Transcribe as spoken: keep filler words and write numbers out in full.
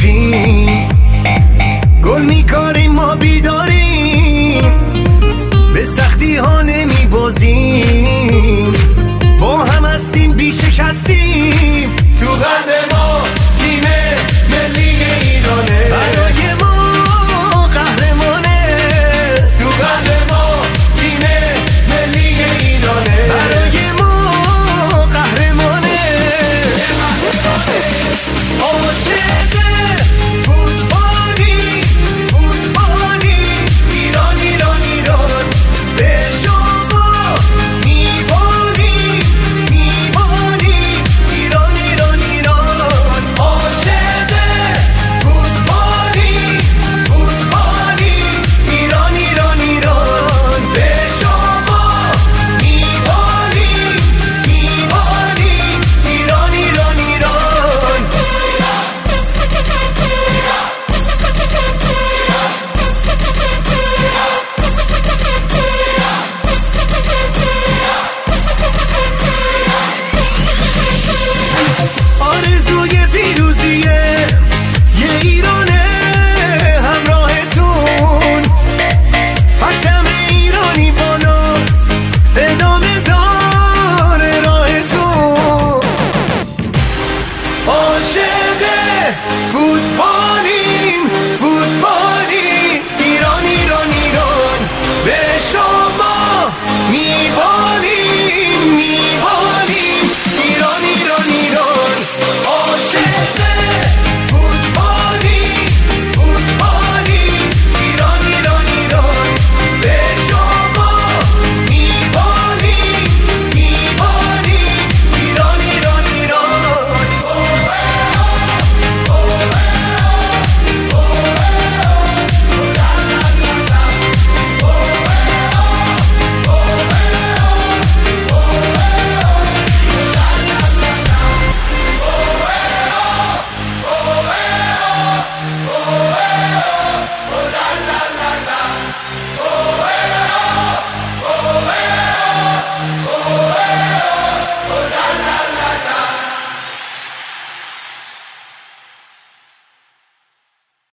خوابیم، گل میکاریم ما بیداریم، به سختی ها نمی بازیم، با هم هستیم بی شکستیم. تو قلب ما تیم ملی ایرانه، برای ما قهرمانه. تو قلب ما تیم ملی ایرانه، برای ما قهرمانه. عاشق فوتبالی فوتبالی، ایران ایران ایران، به شما میبانی میبانی، ایران ایران ایران. عاشق فوتبالی فوتبالی، ایران ایران ایران، به شما میبانی میبانی، ایران ایران ایران. آرزوی پیروزیه یه ایرانه همراهتون، پرچم ایرانی بالاست ادامه داره راهتون. عاشق فوتبال